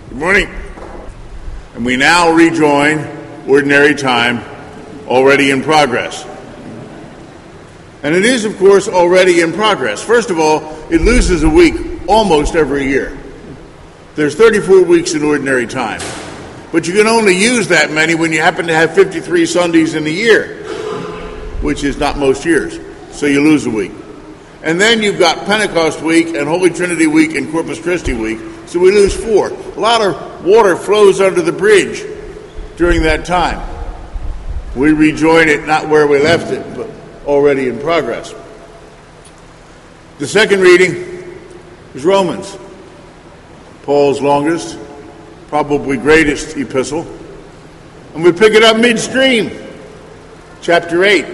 Good morning. And we now rejoin Ordinary Time, already in progress. And it is, of course, already in progress. First of all, it loses a week almost every year. There's 34 weeks in Ordinary Time. But you can only use that many when you happen to have 53 Sundays in a year, which is not most years. So you lose a week. And then you've got Pentecost week and Holy Trinity week and Corpus Christi week, so we lose 4. A lot of water flows under the bridge during that time. We rejoin it not where we left it, but already in progress. The second reading is Romans, Paul's longest, probably greatest epistle. And we pick it up midstream, chapter 8.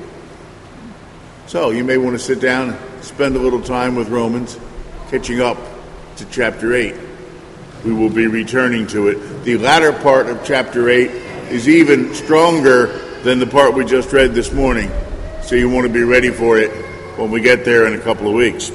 So you may want to sit down and spend a little time with Romans, catching up to chapter 8. We will be returning to it. The latter part of chapter 8 is even stronger than the part we just read this morning, so you want to be ready for it when we get there in a couple of weeks.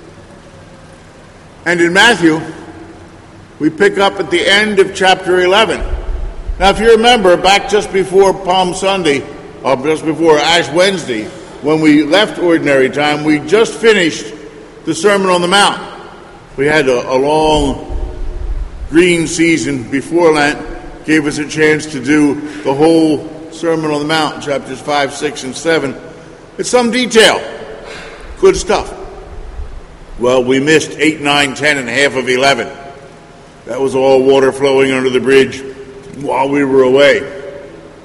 And in Matthew, we pick up at the end of chapter 11. Now, if you remember, back just before Palm Sunday, or just before Ash Wednesday, when we left Ordinary Time, we just finished the Sermon on the Mount. We had a long green season before Lent, gave us a chance to do the whole Sermon on the Mount, chapters 5, 6, and 7. It's some detail. Good stuff. Well, we missed 8, 9, 10, and half of 11. That was all water flowing under the bridge while we were away.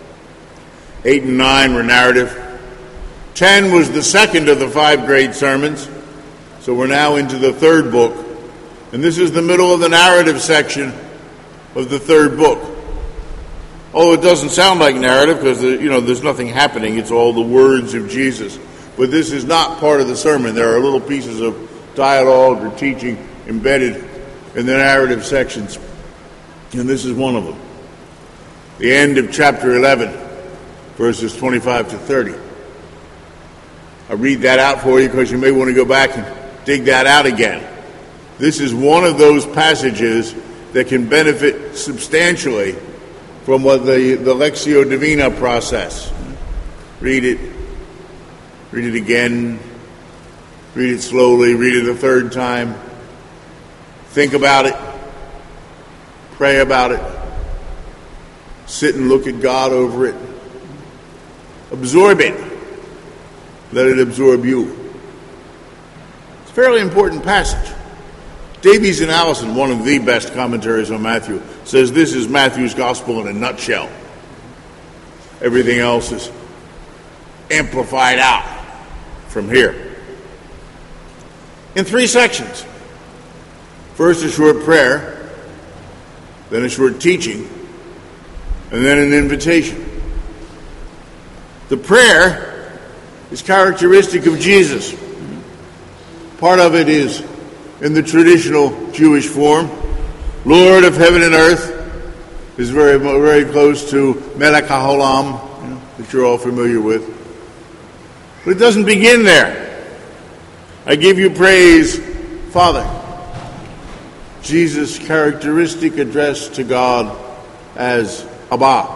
8 and 9 were narrative. 10 was the second of the 5 great sermons, so we're now into the third book. And this is the middle of the narrative section of the third book. Oh, it doesn't sound like narrative because, there's nothing happening. It's all the words of Jesus. But this is not part of the sermon. There are little pieces of dialogue or teaching embedded in the narrative sections. And this is one of them. The end of chapter 11, verses 25 to 30. I'll read that out for you because you may want to go back and dig that out again. This is one of those passages that can benefit substantially from what the Lectio Divina process. Read it again, read it slowly, read it a third time. Think about it, pray about it, sit and look at God over it, absorb it. Let it absorb you. It's a fairly important passage. Davies and Allison, one of the best commentaries on Matthew, says this is Matthew's gospel in a nutshell. Everything else is amplified out from here. In 3 sections. First, a short prayer, then a short teaching, and then an invitation. The prayer is characteristic of Jesus. Part of it is in the traditional Jewish form. Lord of heaven and earth is very, very close to Melech HaOlam, that you're all familiar with. But it doesn't begin there. I give you praise, Father. Jesus' characteristic address to God as Abba.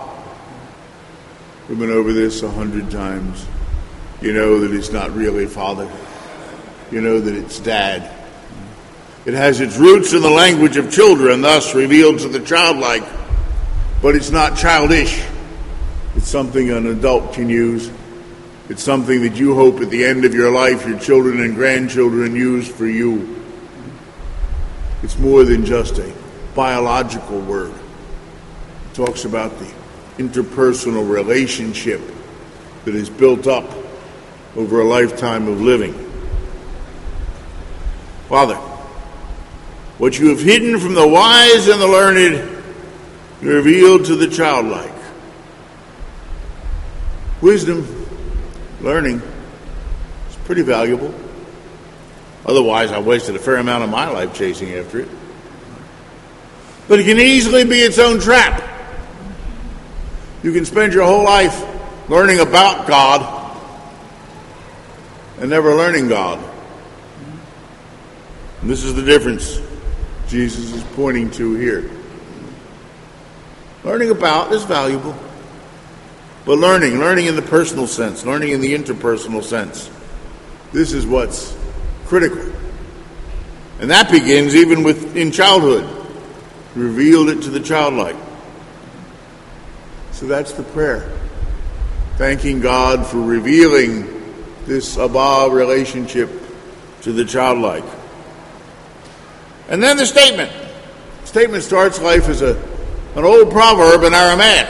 We've been over this 100 times. You know that it's not really Father. You know that it's Dad. It has its roots in the language of children, thus revealed to the childlike. But it's not childish. It's something an adult can use. It's something that you hope at the end of your life your children and grandchildren use for you. It's more than just a biological word. It talks about the interpersonal relationship that is built up over a lifetime of living. Father, what you have hidden from the wise and the learned, you revealed to the childlike. Wisdom, learning, is pretty valuable. Otherwise, I wasted a fair amount of my life chasing after it. But it can easily be its own trap. You can spend your whole life learning about God and never learning God. And this is the difference Jesus is pointing to here. Learning about is valuable. But learning in the personal sense, learning in the interpersonal sense, this is what's critical. And that begins even in childhood. Revealed it to the childlike. So that's the prayer. Thanking God for revealing this Abba relationship to the childlike. And then the statement. The statement starts life as an old proverb in Aramaic.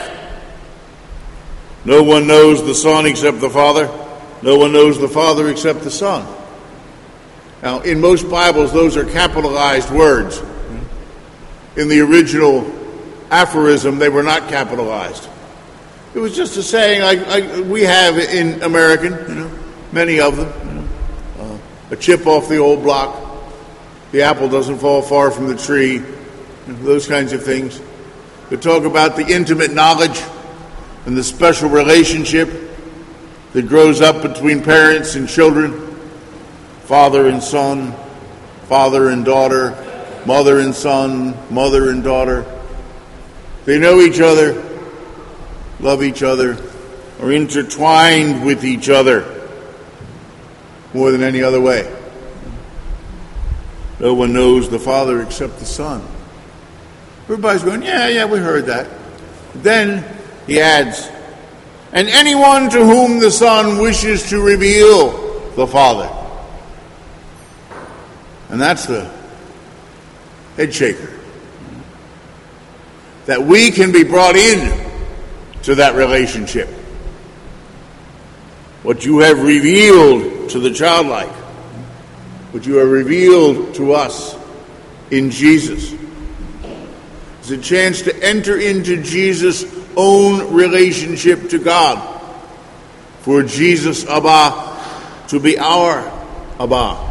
No one knows the Son except the Father. No one knows the Father except the Son. Now, in most Bibles, those are capitalized words. In the original aphorism, they were not capitalized. It was just a saying like we have in American, many of them. A chip off the old block. The apple doesn't fall far from the tree. Those kinds of things. They talk about the intimate knowledge and the special relationship that grows up between parents and children. Father and son, father and daughter, mother and son, mother and daughter. They know each other, love each other, are intertwined with each other more than any other way. No one knows the Father except the Son. Everybody's going, yeah, we heard that. Then he adds, and anyone to whom the Son wishes to reveal the Father. And that's the head shaker. That we can be brought in to that relationship. What you have revealed to the childlike, what you have revealed to us in Jesus, is a chance to enter into Jesus' own relationship to God. For Jesus, Abba, to be our Abba.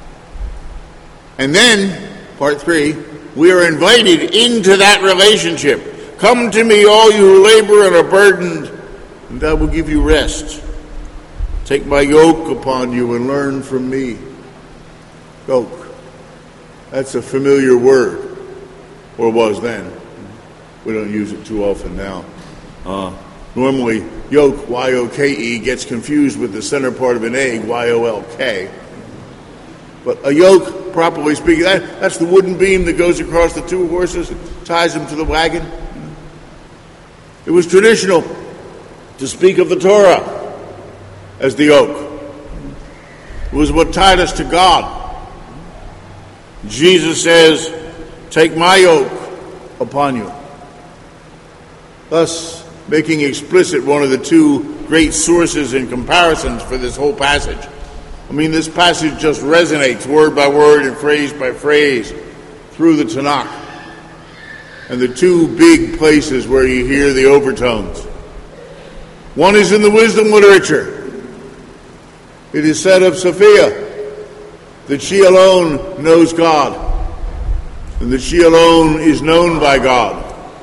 And then, part 3, we are invited into that relationship. Come to me, all you who labor and are burdened, and I will give you rest. Take my yoke upon you and learn from me. Yoke. That's a familiar word, or was then. We don't use it too often now. Normally, yoke, Y-O-K-E, gets confused with the center part of an egg, Y-O-L-K. But a yoke, properly speaking, that's the wooden beam that goes across the two horses and ties them to the wagon. It was traditional to speak of the Torah as the yoke. It was what tied us to God. Jesus says, take my yoke upon you. Thus, making explicit one of the two great sources and comparisons for this whole passage. I mean, this passage just resonates word by word and phrase by phrase through the Tanakh. And the two big places where you hear the overtones. One is in the wisdom literature. It is said of Sophia that she alone knows God, and that she alone is known by God,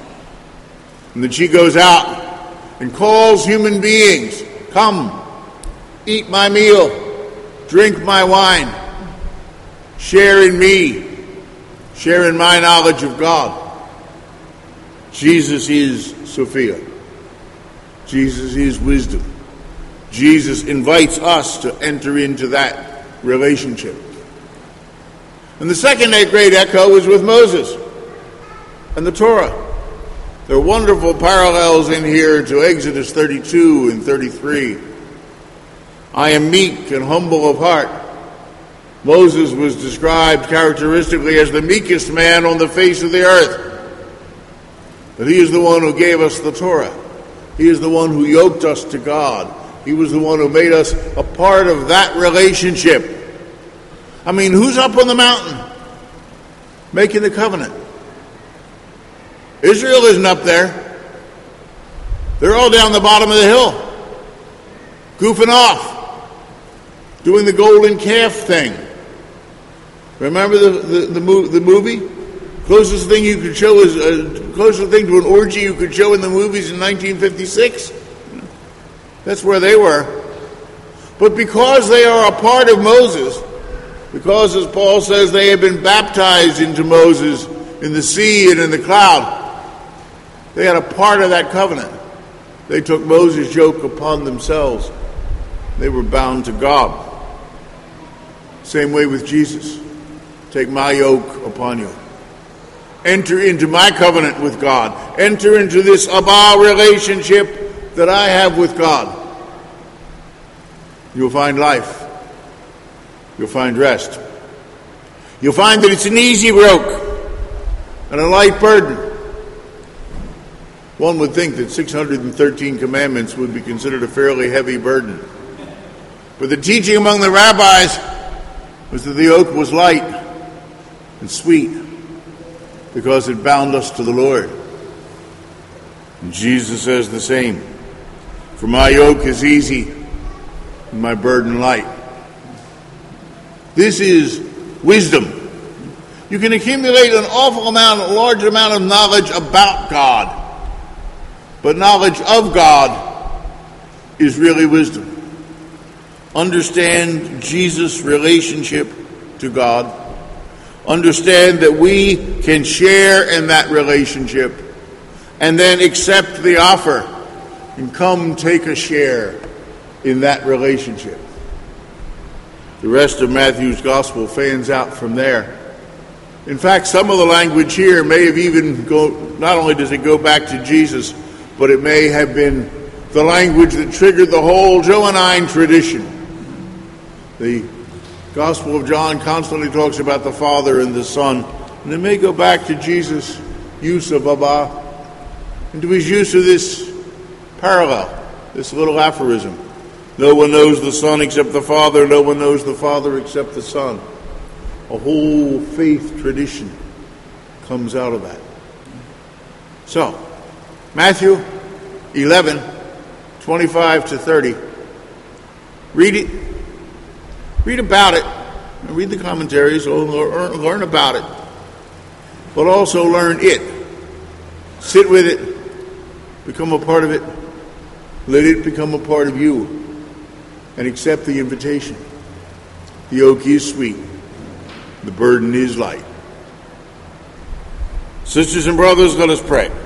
and that she goes out and calls human beings, come, eat my meal, drink my wine, share in me, share in my knowledge of God. Jesus is Sophia. Jesus is wisdom. Jesus invites us to enter into that relationship. And the second great echo is with Moses and the Torah. There are wonderful parallels in here to Exodus 32 and 33. I am meek and humble of heart. Moses was described characteristically as the meekest man on the face of the earth. But he is the one who gave us the Torah. He is the one who yoked us to God. He was the one who made us a part of that relationship. I mean, who's up on the mountain making the covenant? Israel isn't up there. They're all down the bottom of the hill, goofing off, doing the golden calf thing. Remember the movie? Closest thing you could show is closest thing to an orgy you could show in the movies in 1956. That's where they were. But because they are a part of Moses, because, as Paul says, they have been baptized into Moses in the sea and in the cloud, They had a part of that covenant. They took Moses' yoke upon themselves. They were bound to God. Same way with Jesus. Take my yoke upon you. Enter into my covenant with God. Enter into this Abba relationship that I have with God. You'll find life. You'll find rest. You'll find that it's an easy yoke and a light burden. One would think that 613 commandments would be considered a fairly heavy burden. But the teaching among the rabbis was that the yoke was light and sweet because it bound us to the Lord. And Jesus says the same. For my yoke is easy and my burden light. This is wisdom. You can accumulate a large amount of knowledge about God. But knowledge of God is really wisdom. Understand Jesus' relationship to God. Understand that we can share in that relationship. And then accept the offer and come take a share in that relationship. The rest of Matthew's gospel fans out from there. In fact, some of the language here may have even not only does it go back to Jesus, but it may have been the language that triggered the whole Johannine tradition. The Gospel of John constantly talks about the Father and the Son, and it may go back to Jesus' use of Abba, and to his use of this parallel, this little aphorism. No one knows the Son except the Father, no one knows the Father except the Son. A whole faith tradition comes out of that. So, Matthew 11, 25 to 30. Read it. Read about it. Read the commentaries. Learn about it. But also learn it. Sit with it. Become a part of it. Let it become a part of you. And accept the invitation. The yoke is sweet. The burden is light. Sisters and brothers, let us pray.